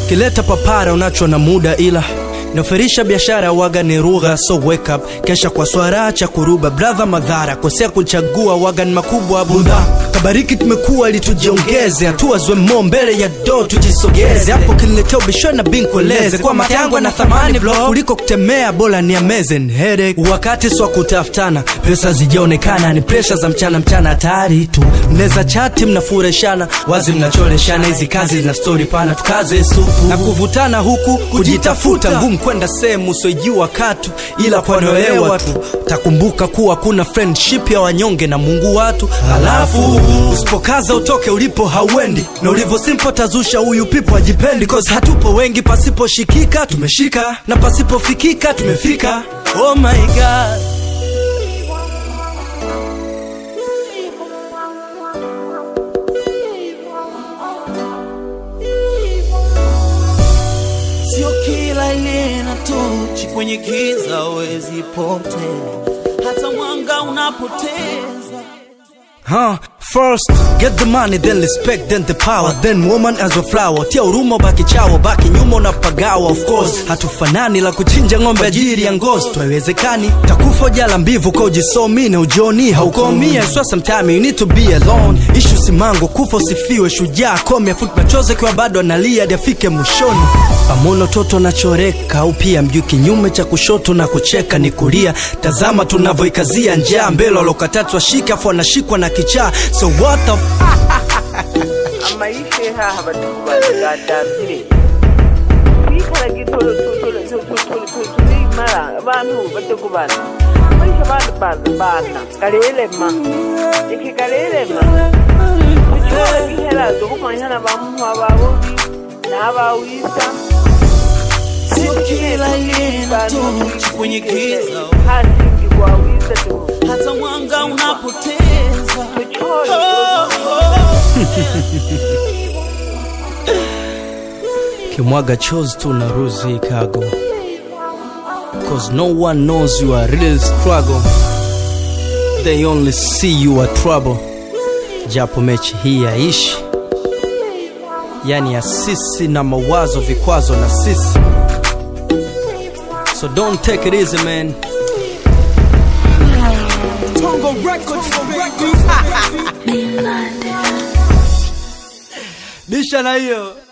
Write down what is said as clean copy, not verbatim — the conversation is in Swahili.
Kileta papara unacho na muda ila Noferisha biashara waga ni rugha, so wake up. Kesha kwa swara cha kuruba, brother madhara. Kosea kuchagua waga ni makubwa bunda. Kabariki tumekuwa ili tujiongeze. Hatua zwe mo mbele ya do tujisogeze. Hapo kiniletea ubisho na binkueleze. Kwa mate yangu na thamani bro, kuliko kutemea bola ni amazing headache. Wakati swa kutaftana, pesa zijaonekana. Ni pressure za mchana hatari tu. Mneza chati mnafureshana, wazi mnacholeshana. Hizi kazi na story pana tukaze supu. Na kuvutana huku, kujitafuta ngumu kwenda sehemu usojua katu. Ila kwa noelewa tu, takumbuka kuwa kuna friendship ya wanyonge na Mungu watu. Halafu usipokaza utoke ulipo hauendi. Na ulivo simple tazusha huyu people ajipendi. Cause hatupo wengi, pasipo shikika tumeshika, na pasipo fikika tumefika. Oh my God, sio kila ile na tochi kwenye giza wezi potea, hata mwanga unapoteza. First, get the money, then respect, then the power. Then woman as a flower. Tia uruma baki chawa, baki nyuma unapagawa. Of course, hatufanani la kuchinja ngombe ajiri ya ngozi. Tuwezekani, takufa jala mbivu kwa ujisomi na ujoni haukomi. So sometime you need to be alone. Issue simango, kufa usifiwe, shujaa komi. Afuti machoze kwa bado analia hadi afike mwishoni. Pamono toto na choreka, au pia mjui kinyume cha kushoto na kucheka ni kulia. Tazama tunavoikazia njaa, mbele lokatatu washika afu anashikwa na kichaa. So what the amaishe haha batukubagadambire bikara gitolo mara abantu batukubana amaishe bana kalelema iki kalelema kuchora gihera dokumanyana bamu ababobi n'abawisa Sio kila ile na tochi kwenye giza hasi kwa wisa tu, hata mwanga unapoteza. Kimwaga chose tu na ruzi kago. Cause no one knows you are real struggle. They only see you are trouble. Japo mechi hii yaishi, yani ya sisi na mawazo vikwazo na sisi. So don't take it easy man. Tongo Records. Bisha na hiyo.